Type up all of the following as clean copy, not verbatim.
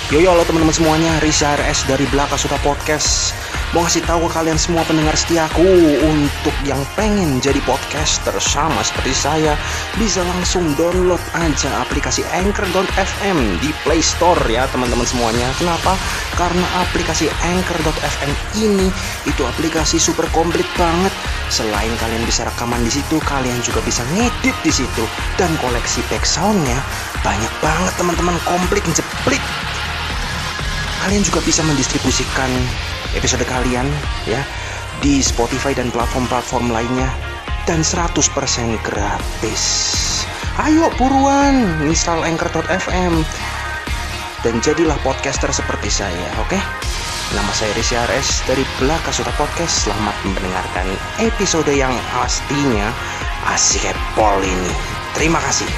Yo halo teman-teman semuanya, Rizah RS dari Belaka Suka Podcast. Mau ngasih tahu ke kalian semua pendengar setiaku, untuk yang pengen jadi podcaster sama seperti saya, bisa langsung download aja aplikasi Anchor.fm di Play Store ya teman-teman semuanya. Kenapa? Karena aplikasi Anchor.fm ini itu aplikasi super komplit banget. Selain kalian bisa rekaman di situ, kalian juga bisa ngedit di situ, dan koleksi backsoundnya banyak banget teman-teman, komplit jeplik. Kalian juga bisa mendistribusikan episode kalian ya di Spotify dan platform-platform lainnya, dan 100% gratis. Ayo buruan install Anchor.fm dan jadilah podcaster seperti saya, oke? Nama saya Rizah RS dari Belaka Suka Podcast. Selamat mendengarkan episode yang pastinya asik epol ini. Terima kasih.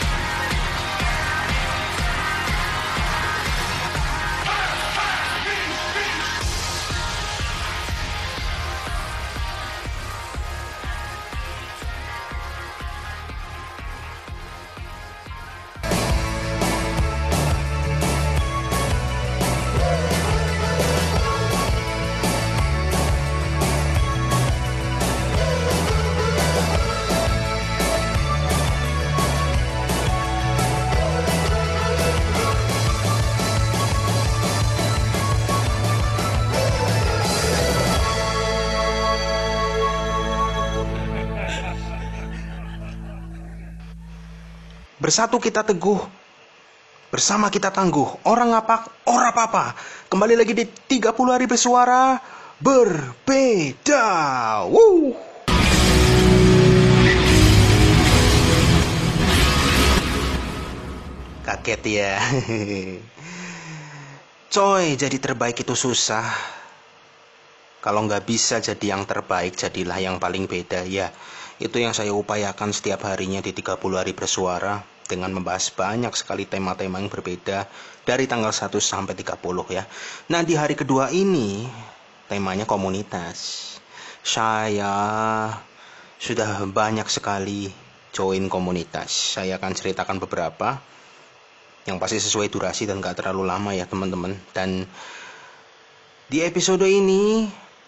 Bersatu kita teguh, bersama kita tangguh. Orang ngapak, ora apa-apa. Kembali lagi di 30 hari bersuara berbeda. Woo! Kaget ya. Coy, jadi terbaik itu susah. Kalau nggak bisa jadi yang terbaik, jadilah yang paling beda ya. Itu yang saya upayakan setiap harinya di 30 hari bersuara, dengan membahas banyak sekali tema-tema yang berbeda dari tanggal 1 sampai 30 ya. Nah, di hari kedua ini temanya komunitas. Saya sudah banyak sekali join komunitas. Saya akan ceritakan beberapa yang pasti sesuai durasi dan gak terlalu lama ya teman-teman. Dan di episode ini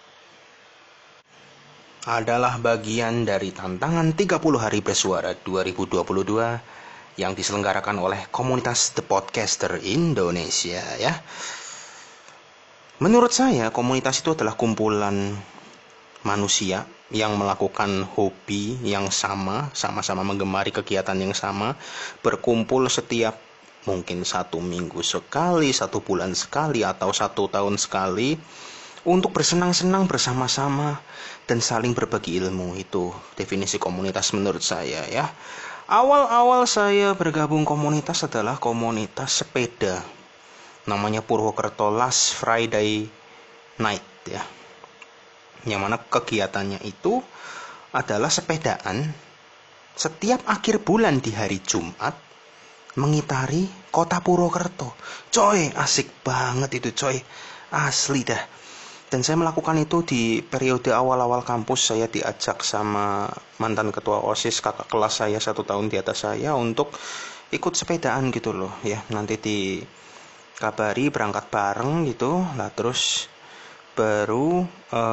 adalah bagian dari tantangan 30 hari bersuara 2022 yang diselenggarakan oleh komunitas The Podcaster Indonesia ya. Menurut saya komunitas itu adalah kumpulan manusia yang melakukan hobi yang sama-sama menggemari kegiatan yang sama, berkumpul setiap mungkin 1 minggu sekali, 1 bulan sekali, atau 1 tahun sekali untuk bersenang-senang bersama-sama dan saling berbagi ilmu. Itu definisi komunitas menurut saya ya. Awal-awal saya bergabung komunitas adalah komunitas sepeda. Namanya Purwokerto Last Friday Night ya. Yang mana kegiatannya itu adalah sepedaan setiap akhir bulan di hari Jumat mengitari kota Purwokerto. Coy, asik banget itu coy. Asli dah. Dan saya melakukan itu di periode awal-awal kampus. Saya diajak sama mantan ketua OSIS, kakak kelas saya 1 tahun di atas saya, untuk ikut sepedaan gitu loh ya. Nanti dikabari berangkat bareng gitu. Lah terus baru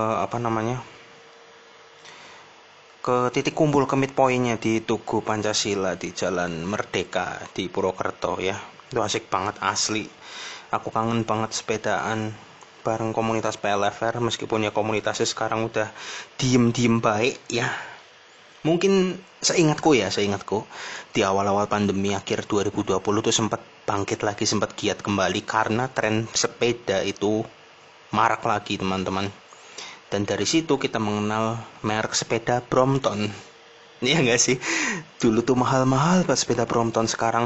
ke titik kumpul, ke midpointnya di Tugu Pancasila di Jalan Merdeka di Purwokerto ya. Itu asik banget asli. Aku kangen banget sepedaan bareng komunitas PLFR, meskipun ya komunitasnya sekarang udah diem-diem baik ya. Mungkin seingatku di awal-awal pandemi akhir 2020 tuh sempat bangkit lagi, sempat giat kembali karena tren sepeda itu marak lagi teman-teman. Dan dari situ kita mengenal merek sepeda Brompton. Iya nggak sih? Dulu tuh mahal-mahal pas sepeda Brompton, sekarang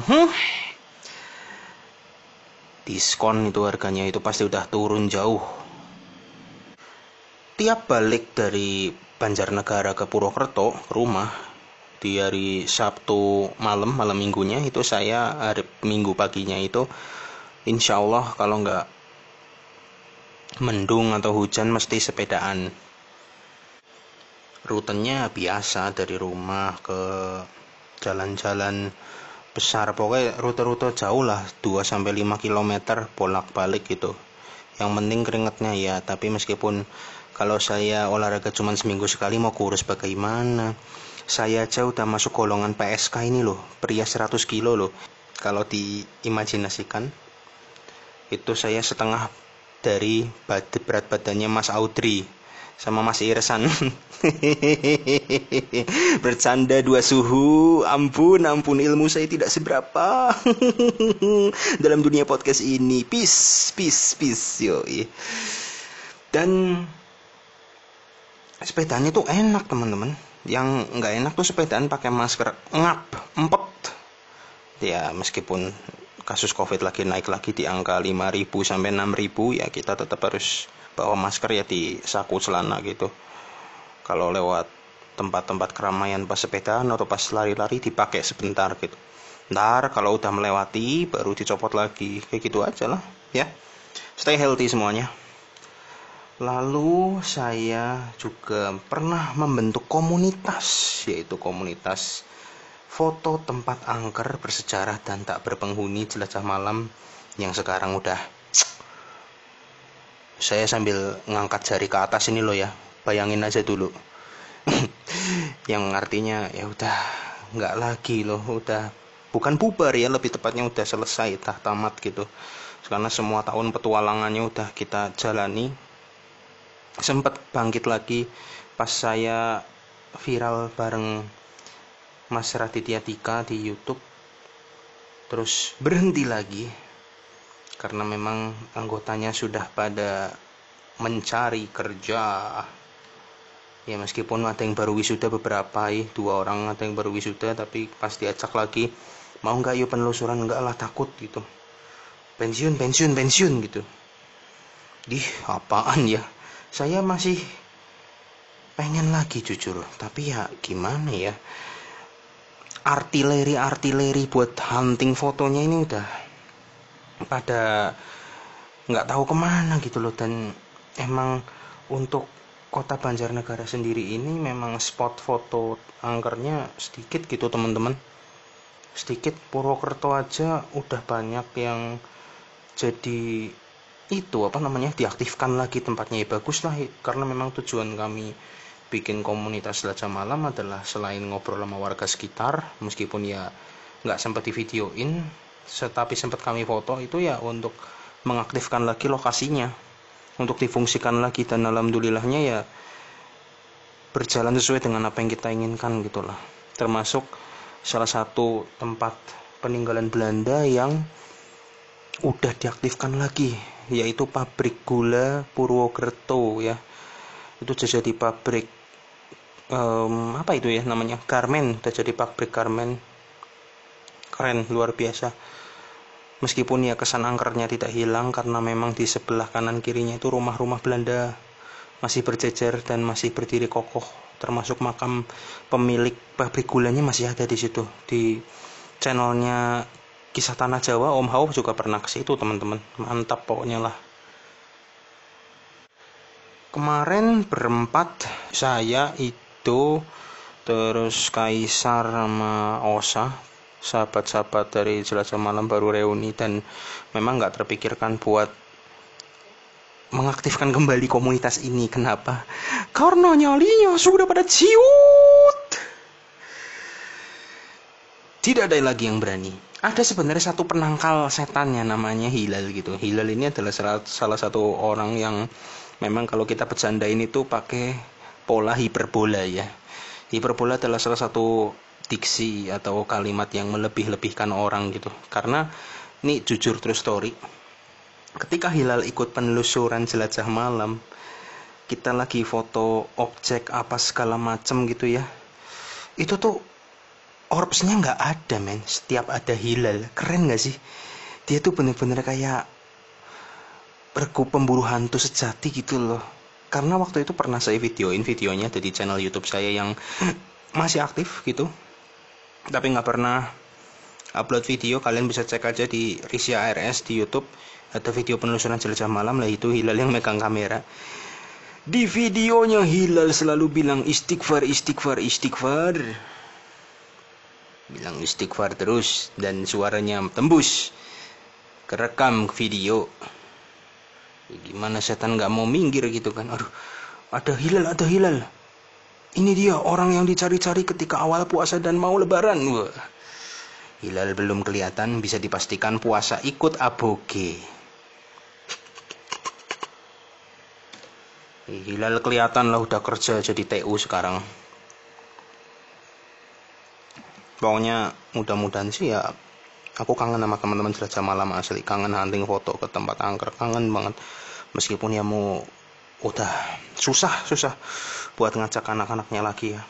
diskon itu harganya itu pasti udah turun jauh. Tiap balik dari Banjarnegara ke Purwokerto ke rumah di hari Sabtu malam minggunya itu, saya hari Minggu paginya itu insya Allah kalau nggak mendung atau hujan mesti sepedaan. Rutenya biasa dari rumah ke jalan-jalan besar, pokoknya rute-rute jauh lah, 2-5 km bolak-balik gitu. Yang penting keringetnya ya. Tapi meskipun kalau saya olahraga cuma seminggu sekali, mau kurus bagaimana? Saya aja udah masuk golongan PSK ini loh, pria 100 kilo loh. Kalau diimajinasikan, itu saya setengah dari berat badannya Mas Audrey sama Mas Irsan. Bercanda dua suhu. Ampun ilmu saya tidak seberapa dalam dunia podcast ini. Peace yoi. Dan sepedanya tuh enak teman-teman. Yang nggak enak tuh sepedaan pakai masker, empet ya. Meskipun kasus COVID lagi naik lagi di angka 5.000 sampai 6.000, ya kita tetap harus bawa masker ya di saku celana gitu. Kalau lewat tempat-tempat keramaian pas sepedaan atau pas lari-lari dipakai sebentar gitu. Ntar kalau udah melewati baru dicopot lagi, kayak gitu aja lah ya. Stay healthy semuanya. Lalu saya juga pernah membentuk komunitas, yaitu komunitas foto tempat angker bersejarah dan tak berpenghuni jelajah malam, yang sekarang udah, saya sambil ngangkat jari ke atas ini loh ya, bayangin aja dulu. Yang artinya ya udah nggak lagi loh, udah bukan bubar ya, lebih tepatnya udah selesai, udah tamat gitu. Karena semua tahun petualangannya udah kita jalani. Sempat bangkit lagi pas saya viral bareng Mas Raditya Dika di YouTube, terus berhenti lagi karena memang anggotanya sudah pada mencari kerja. Ya meskipun ada yang baru wisuda beberapa, 2 orang ada yang baru wisuda, tapi pas diajak lagi, mau nggak yuk penelusuran, enggak lah takut gitu, pensiun gitu. Apaan ya, saya masih pengen lagi jujur, tapi ya gimana ya, artileri buat hunting fotonya ini udah pada nggak tahu kemana gitu loh. Dan emang untuk kota Banjarnegara sendiri ini memang spot foto angkernya sedikit gitu teman-teman, sedikit. Purwokerto aja udah banyak yang jadi itu diaktifkan lagi tempatnya. Ya bagus lah, karena memang tujuan kami bikin komunitas jelajah malam adalah selain ngobrol sama warga sekitar, meskipun ya nggak sempat di videoin, tetapi sempat kami foto itu ya untuk mengaktifkan lagi lokasinya, untuk difungsikan lagi. Dan alhamdulillahnya ya berjalan sesuai dengan apa yang kita inginkan gitulah. Termasuk salah satu tempat peninggalan Belanda yang udah diaktifkan lagi, yaitu pabrik gula Purwokerto ya. Itu jadi pabrik garmen, udah jadi pabrik garmen. Keren, luar biasa. Meskipun ya kesan angkernya tidak hilang, karena memang di sebelah kanan kirinya itu rumah-rumah Belanda masih berjejer dan masih berdiri kokoh, termasuk makam pemilik pabrik gulanya masih ada di situ. Di channelnya Kisah Tanah Jawa, Om Hao juga pernah ke situ teman-teman, mantap pokoknya lah. Kemarin berempat, saya itu, terus Kaisar sama Osa, sahabat-sahabat dari Jelajah Malam baru reuni, dan memang nggak terpikirkan buat mengaktifkan kembali komunitas ini. Kenapa? Karena nyalinya sudah pada ciut. Tidak ada lagi yang berani. Ada sebenarnya satu penangkal setannya, namanya Hilal gitu. Hilal ini adalah salah satu orang yang memang kalau kita bercandain itu pakai pola hiperbola ya. Hiperbola adalah salah satu diksi atau kalimat yang melebih-lebihkan orang gitu. Karena ini jujur true story, ketika Hilal ikut penelusuran jelajah malam, kita lagi foto objek apa segala macem gitu ya, itu tuh orbsnya nggak ada men, setiap ada Hilal. Keren nggak sih? Dia tuh bener-bener kayak regu pemburu hantu sejati gitu loh. Karena waktu itu pernah saya videonya ada di channel YouTube saya yang masih aktif gitu, tapi nggak pernah upload video. Kalian bisa cek aja di Risya RS di YouTube, ada video penelusuran jelajah malam lah, itu Hilal yang megang kamera. Di videonya Hilal selalu bilang istighfar. bilang istighfar terus, dan suaranya tembus kerekam video. Ya, gimana setan nggak mau minggir gitu kan. Aduh, ada hilal, ini dia orang yang dicari-cari ketika awal puasa dan mau lebaran. Wah, hilal belum kelihatan, bisa dipastikan puasa ikut aboge. Hilal kelihatan lah, udah kerja jadi TU sekarang. Pokoknya mudah-mudahan sih ya, aku kangen sama teman-teman jelajah malam asli, kangen hunting foto ke tempat angker, kangen banget. Meskipun ya mau udah susah buat ngajak anak-anaknya lagi ya.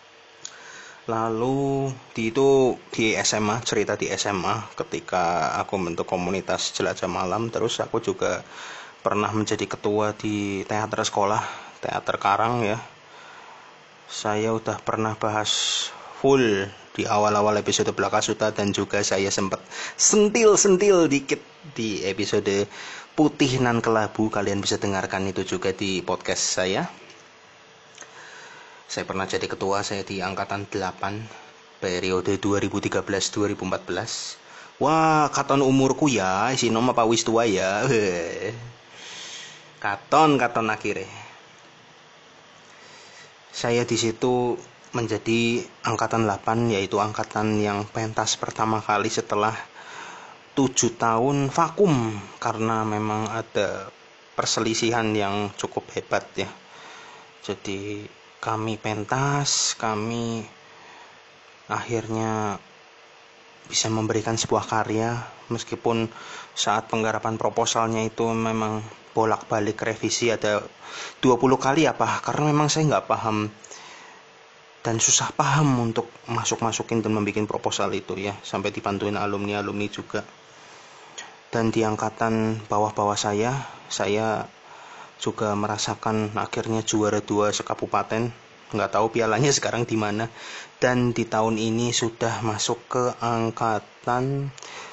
Lalu di SMA, cerita di SMA ketika aku bentuk komunitas jelajah malam, terus aku juga pernah menjadi ketua di teater sekolah, teater Karang ya. Saya udah pernah bahas full di awal-awal episode Blakasuta, dan juga saya sempat sentil dikit di episode Putih Nan Kelabu. Kalian bisa dengarkan itu juga di podcast saya. Saya pernah jadi ketua, saya di angkatan 8 periode 2013-2014. Wah, katon umurku ya, isi nom apa wis tua ya. Katon akhirnya. Saya di situ menjadi angkatan 8, yaitu angkatan yang pentas pertama kali setelah 7 tahun vakum karena memang ada perselisihan yang cukup hebat ya. Jadi kami pentas, kami akhirnya bisa memberikan sebuah karya, meskipun saat penggarapan proposalnya itu memang bolak-balik revisi ada 20 kali apa, karena memang saya nggak paham dan susah paham untuk masukin dan membuat proposal itu ya, sampai dibantuin alumni juga. Dan di angkatan bawah saya juga merasakan akhirnya juara 2 sekabupaten. Nggak tahu pialanya sekarang di mana. Dan di tahun ini sudah masuk ke angkatan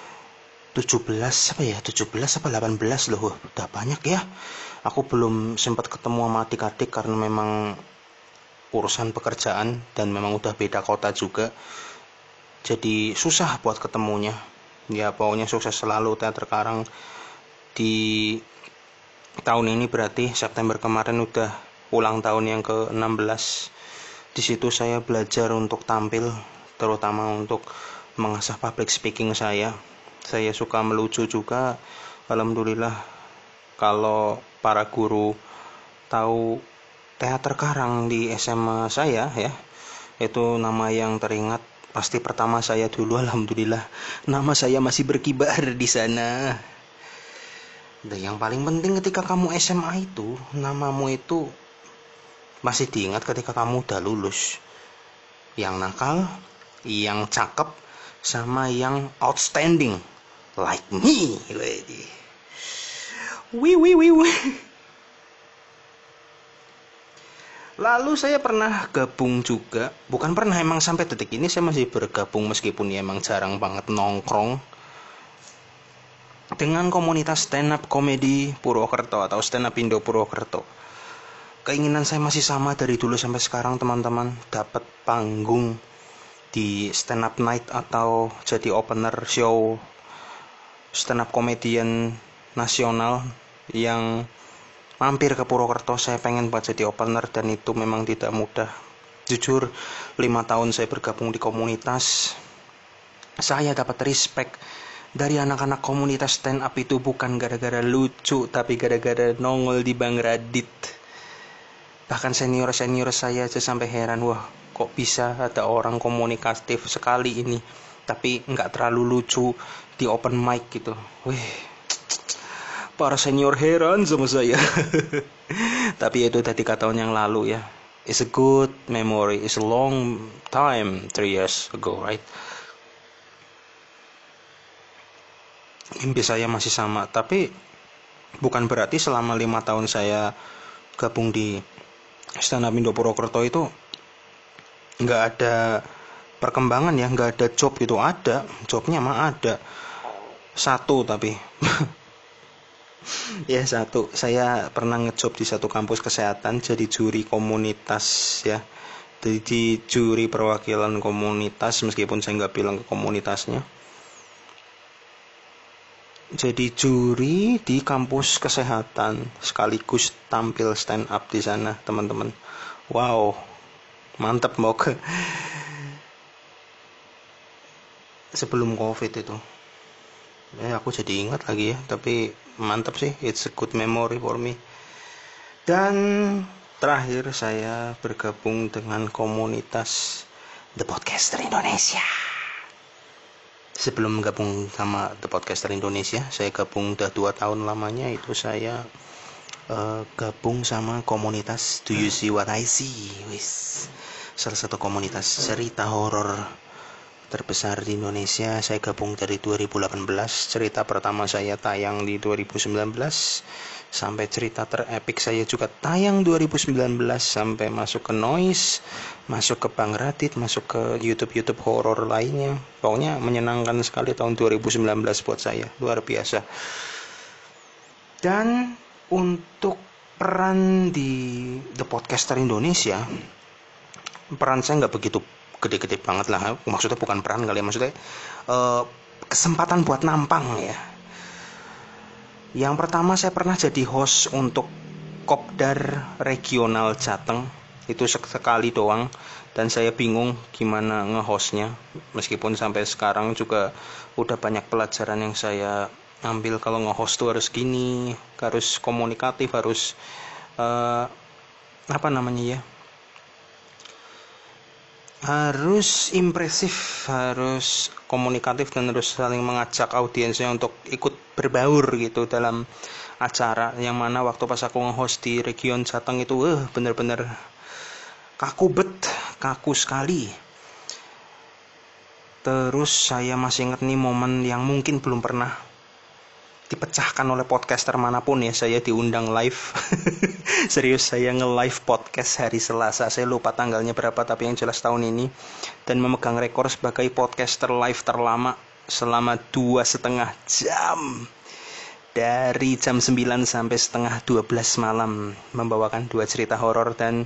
17 apa 18 loh. Udah banyak ya. Aku belum sempat ketemu sama adik-adik karena memang urusan pekerjaan dan memang udah beda kota juga, jadi susah buat ketemunya ya. Pokoknya sukses selalu teater Karang. Di tahun ini berarti September kemarin udah ulang tahun yang ke-16. Di situ saya belajar untuk tampil, terutama untuk mengasah public speaking saya suka melucu juga. Alhamdulillah, kalau para guru tahu teater Karang di SMA saya ya, itu nama yang teringat pasti pertama saya dulu. Alhamdulillah, nama saya masih berkibar di sana. Dan yang paling penting ketika kamu SMA itu, namamu itu masih diingat ketika kamu udah lulus. Yang nakal, yang cakep, sama yang outstanding like me. Wih. Lalu saya pernah gabung juga, bukan pernah, emang sampai detik ini saya masih bergabung meskipun ya emang jarang banget nongkrong, dengan komunitas stand up comedy Purwokerto atau stand up Indo Purwokerto. Keinginan saya masih sama dari dulu sampai sekarang, teman-teman, dapat panggung di stand up night atau jadi opener show stand up comedian nasional yang mampir ke Purwokerto. Saya pengen buat jadi opener dan itu memang tidak mudah. Jujur, 5 tahun saya bergabung di komunitas, saya dapat respect dari anak-anak komunitas stand up itu bukan gara-gara lucu, tapi gara-gara nongol di Bang Radit. Bahkan senior saya aja sampai heran, wah kok bisa ada orang komunikatif sekali ini tapi nggak terlalu lucu di open mic gitu. Wih, para senior heran sama saya. Tapi itu tadi tahun yang lalu ya. It's a good memory. It's a long time, 3 years ago, right? Mimpi saya masih sama, tapi bukan berarti selama 5 tahun saya gabung di stand up Indo Purwokerto itu nggak ada perkembangan ya, nggak ada job gitu. Ada jobnya, mah ada satu tapi ya satu, saya pernah ngejob di satu kampus kesehatan jadi juri komunitas ya, Jadi juri perwakilan komunitas, meskipun saya nggak bilang ke komunitasnya. Jadi juri di kampus kesehatan, sekaligus tampil stand up di sana, teman-teman. Wow, mantep Mok. Sebelum COVID itu. Aku jadi ingat lagi ya, tapi mantap sih, it's a good memory for me. Dan terakhir saya bergabung dengan komunitas The Podcaster Indonesia. Sebelum gabung sama The Podcaster Indonesia, saya gabung udah 2 tahun lamanya, itu saya gabung sama komunitas Do You See What I See, salah satu komunitas cerita horor terbesar di Indonesia. Saya gabung dari 2018. Cerita pertama saya tayang di 2019, sampai cerita terepik saya juga tayang 2019, sampai masuk ke Noise, masuk ke Bang Radit, masuk ke YouTube horor lainnya. Pokoknya menyenangkan sekali tahun 2019 buat saya, luar biasa. Dan untuk peran di The Podcaster Indonesia, peran saya nggak begitu gede-gede banget lah. Maksudnya bukan peran kali ya, maksudnya kesempatan buat nampang ya. Yang pertama, saya pernah jadi host untuk Kopdar Regional Jateng. Itu sekali doang, dan saya bingung gimana nge-hostnya. Meskipun sampai sekarang juga udah banyak pelajaran yang saya ambil. Kalau nge-host tuh harus gini, harus komunikatif, harus harus impresif, harus komunikatif, dan harus saling mengajak audiensnya untuk ikut berbaur gitu dalam acara. Yang mana waktu pas aku nge-host di Region Jateng itu bener-bener kaku sekali. Terus saya masih ingat nih momen yang mungkin belum pernah dipecahkan oleh podcaster manapun ya. Saya diundang live. Serius, saya nge-live podcast hari Selasa. Saya lupa tanggalnya berapa, tapi yang jelas tahun ini. Dan memegang rekor sebagai podcaster live terlama selama 2,5 jam. Dari jam 9 sampai setengah 12 malam. Membawakan 2 cerita horor dan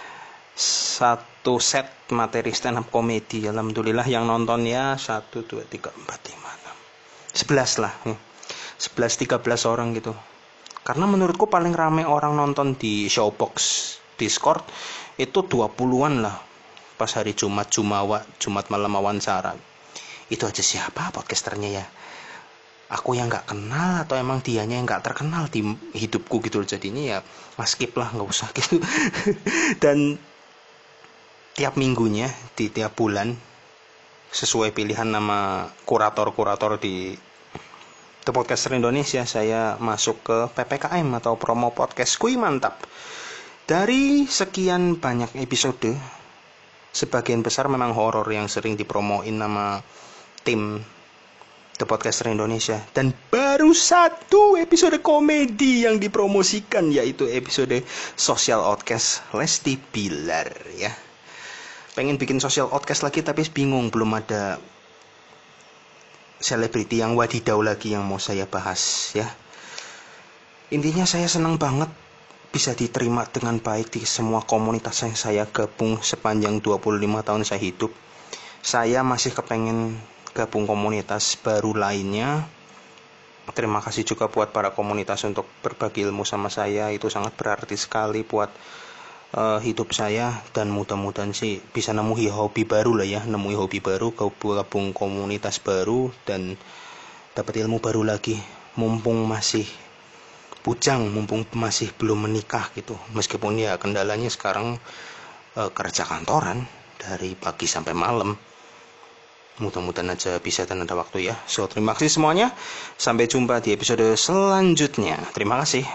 1 set materi stand up comedy. Alhamdulillah yang nonton ya 1, 2, 3, 4, 5, 6, 11 lah. 11-13 orang gitu. Karena menurutku paling rame orang nonton di Showbox Discord itu 20-an lah. Pas hari Jumat malam wawancara. Itu aja siapa podcasternya ya? Aku yang gak kenal atau emang dianya yang gak terkenal di hidupku gitu. Jadinya ya skip lah, gak usah gitu. Dan tiap minggunya, di tiap bulan, sesuai pilihan nama kurator-kurator di The Podcaster Indonesia, saya masuk ke PPKM atau promo podcast. Kui mantap. Dari sekian banyak episode, sebagian besar memang horor yang sering dipromoin nama tim The Podcaster Indonesia. Dan baru 1 episode komedi yang dipromosikan, yaitu episode Social Outcast Lesti Bilar ya. Pengen bikin Social Outcast lagi tapi bingung, belum ada selebriti yang wadidaw lagi yang mau saya bahas ya. Intinya saya senang banget bisa diterima dengan baik di semua komunitas yang saya gabung sepanjang 25 tahun saya hidup. Saya masih kepengen gabung komunitas baru lainnya. Terima kasih juga buat para komunitas untuk berbagi ilmu sama saya. Itu sangat berarti sekali buat hidup saya, dan mudah-mudahan sih bisa nemu hobi baru lah ya, gabung komunitas baru, dan dapat ilmu baru lagi. Mumpung masih bujang, mumpung masih belum menikah gitu. Meskipun ya kendalanya sekarang kerja kantoran dari pagi sampai malam. Mudah-mudahan aja bisa dan ada waktu ya. So terima kasih semuanya. Sampai jumpa di episode selanjutnya. Terima kasih.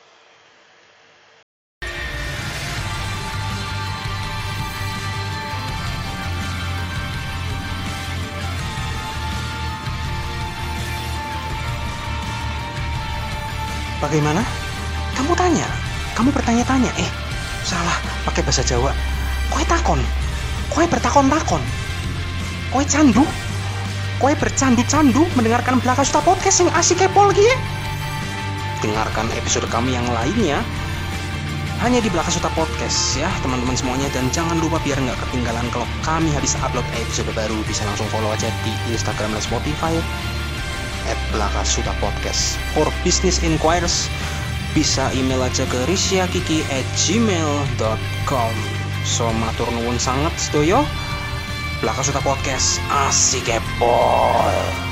Bagaimana? Kamu tanya? Kamu bertanya-tanya? Salah, pakai bahasa Jawa. Kowe takon? Kowe bertakon-takon? Kowe candu? Kowe bercandu-candu mendengarkan Belaka Suta Podcast yang asik kepol gitu? Dengarkan episode kami yang lainnya hanya di Blakasuta Podcast ya teman-teman semuanya. Dan jangan lupa biar nggak ketinggalan kalau kami habis upload episode baru, bisa langsung follow aja di Instagram dan Spotify @Blakasuta Podcast. For business inquiries bisa email aja ke rishyakiki@gmail.com. So matur nuwun sangat sedoyo. Blakasuta Podcast asik epol.